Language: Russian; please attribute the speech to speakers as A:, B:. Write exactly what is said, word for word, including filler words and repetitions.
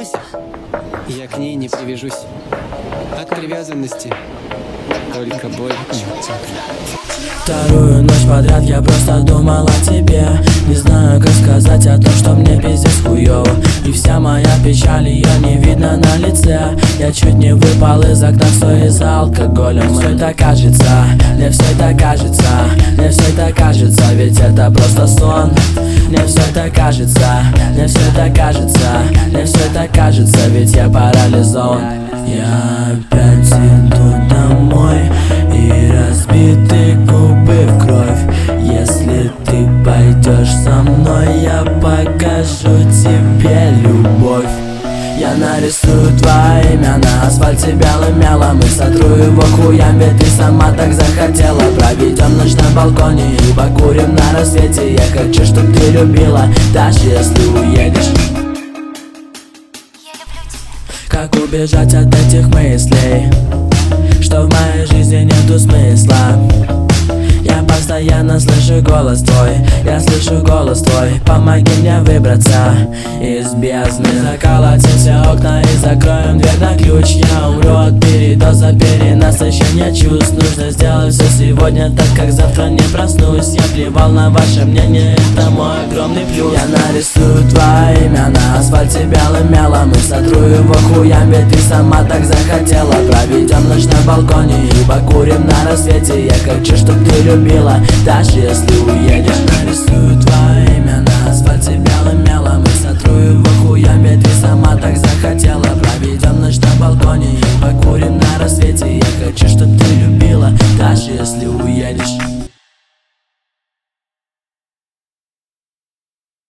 A: брось, я к ней не привяжусь. От привязанности только боль.
B: Вторую ночь подряд я просто думал о тебе. Не знаю, как сказать о том, что мне пиздец хуёво. И вся моя печаль, ее не видно на лице. Я чуть не выпал из окна, все из-за алкоголя. Мне это кажется, мне все это кажется, мне все это кажется, ведь это просто сон. Мне все это кажется, мне все это кажется, мне все это кажется, ведь я парализован. Я опять иду домой, и разбиты губы в кровь. Если ты пойдешь со мной, я покажу тебе любовь. Я нарисую твое имя на асфальте белым мелом и сотру его хуям, ведь ты сама так захотела. Проведем ночь на балконе и покурим на рассвете. Я хочу, чтоб ты любила, даже если уедешь. Как убежать от этих мыслей, что в моей жизни нету смысла? Я постоянно слышу голос твой, я слышу голос твой. Помоги мне выбраться из бездны. Заколотим все окна и закроем дверь на ключ. Я умру от передоза, перенасыщения чувств. Нужно сделать все сегодня, так как завтра не проснусь. Я плевал на ваше мнение, это мой огромный плюс. Я нарисую твое имя на асфальте белым мелом и сотру его хуям, ведь ты сама так захотела. Проведем ночь на балконе и покурим на рассвете. Я хочу, чтоб ты любила, даже если уедешь.